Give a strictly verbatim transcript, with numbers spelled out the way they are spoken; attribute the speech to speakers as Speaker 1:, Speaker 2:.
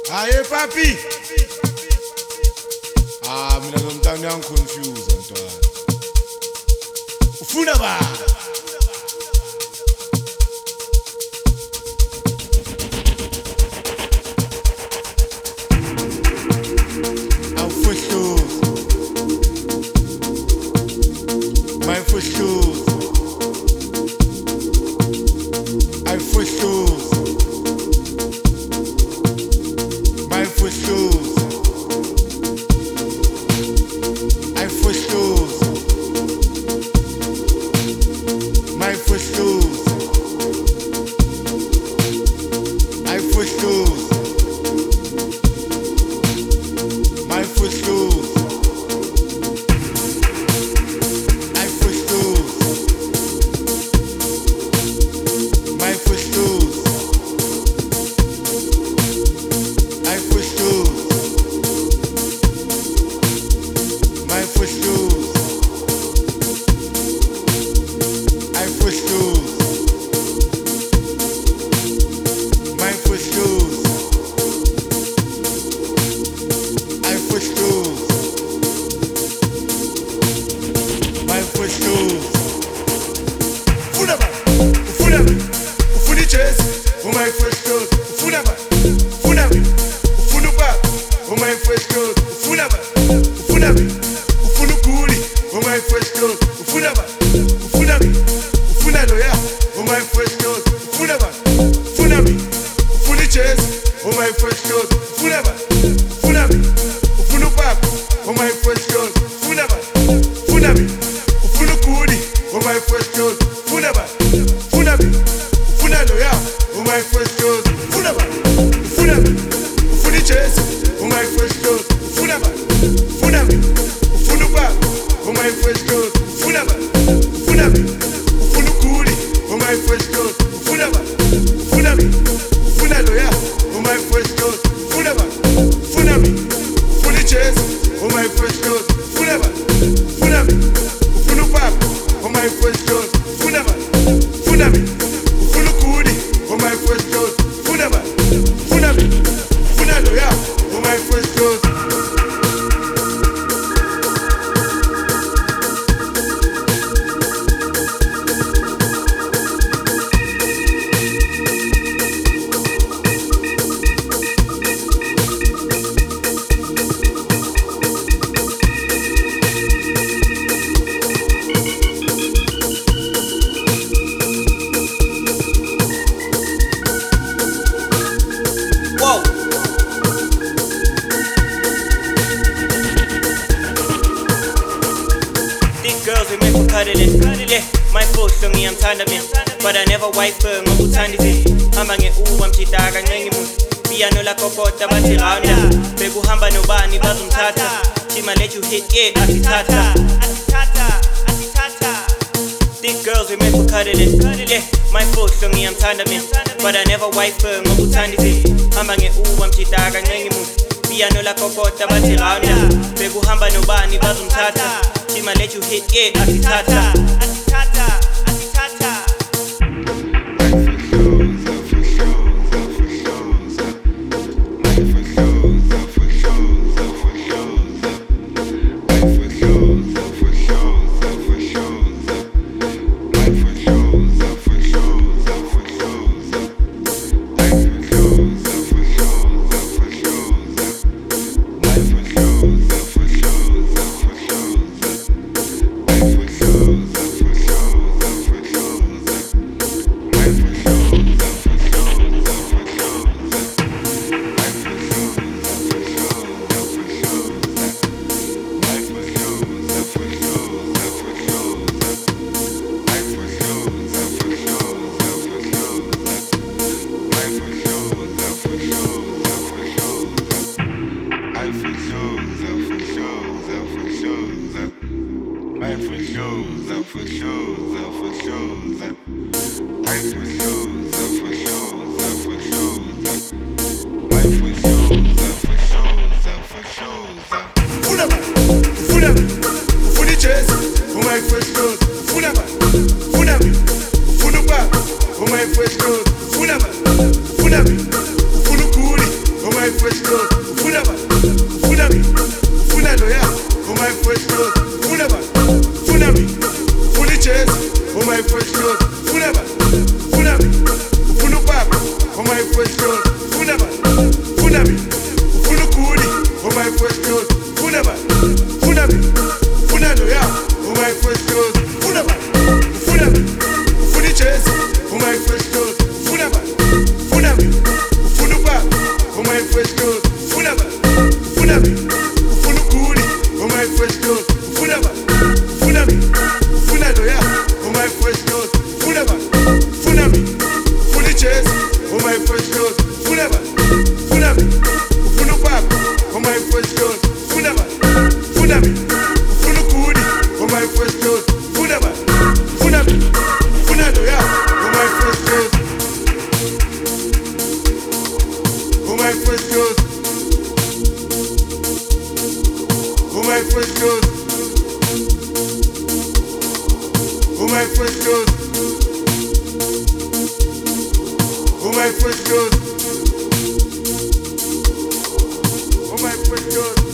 Speaker 1: Aye papi. Ah, mina nomntana uyangiconfuse mntwana. Ufuna ba? Awufohlozi. My fohlozi. Awufohlozi. My fohlozi. Awufohlozi. My fohlozi. Awufohlozi. My fohlozi. my first clothes. Ufuna ba? Ufuna mi? Ufuna loya? Oh my first clothes. Ufuna ba? Ufuna mi? Ufuna chest? Oh my first clothes. Ufuna ba? Ufuna mi? Ufuna papa? Oh my first clothes. Ufuna ba? Ufuna mi? Ufuna kuli? Oh my first clothes. Ufuna ba? Ufuna mi? Ufuna loya? Oh my first clothes. Ufuna ba? Ufuna mi? Ufuna chest? Oh my first clothes. Ufuna ba? Ufuna mi? Ufuna papa? Oh my first clothes. Ufuna ba? Ufuna mi? Ufuna kuli? Oh my first clothes. Ufuna ba? Ufuna mi? Ufuna loya? Oh my first clothes. Ufuna ba? Ufuna mi? Ufuna chest? Oh my first clothes. Ufuna ba? Ufuna mi? Ufuna papa? Oh my first clothes. Ufuna ba? Ufuna mi? Ufuna kuli? Oh my first clothes. Ufuna ba? Ufuna mi? Ufuna loya? Oh my first clothes. Oh my first clothes. Oh my first clothes. Oh my first clothes. Oh my first clothes. Oh my first clothes.